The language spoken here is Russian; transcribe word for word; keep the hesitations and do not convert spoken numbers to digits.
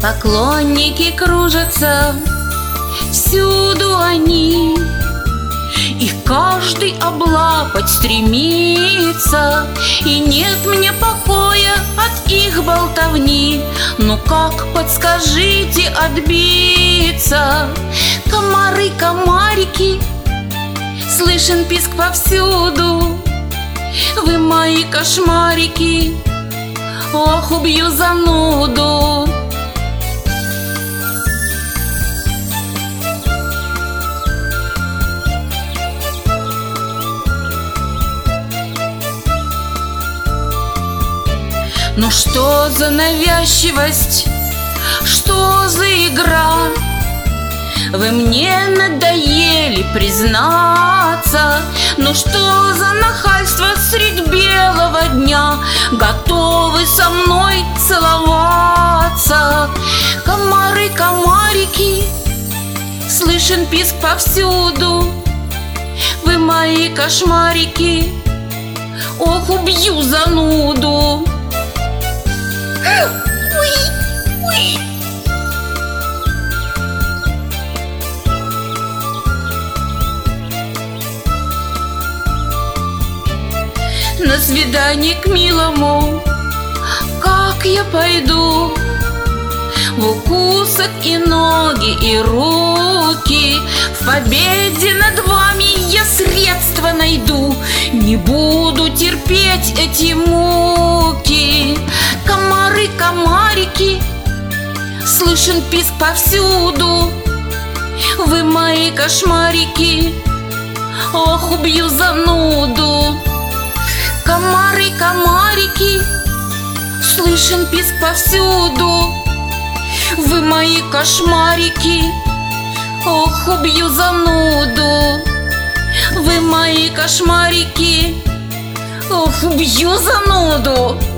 Поклонники кружатся, всюду они, их каждый облапать стремится, и нет мне покоя от их болтовни. Ну как, подскажите, отбиться? Комары, комарики, слышен писк повсюду. Вы мои кошмарики, ох, убью зануду. Ну что за навязчивость, что за игра? Вы мне надоели, признаться. Ну что за нахальство средь белого дня? Готовы со мной целоваться? Комары, комарики, слышен писк повсюду. Вы мои кошмарики, ох, убью зануду. На свидание к милому как я пойду? В укусах и ноги, и руки. В победе над вами я средства найду. Не буду терпеть эти муки. Комары, комарики, слышен писк повсюду. Вы мои кошмарики, ох, убью зануду. Комары, комарики, слышен писк повсюду. Вы мои кошмарики, ох, убью зануду. Вы мои кошмарики, ох, убью зануду.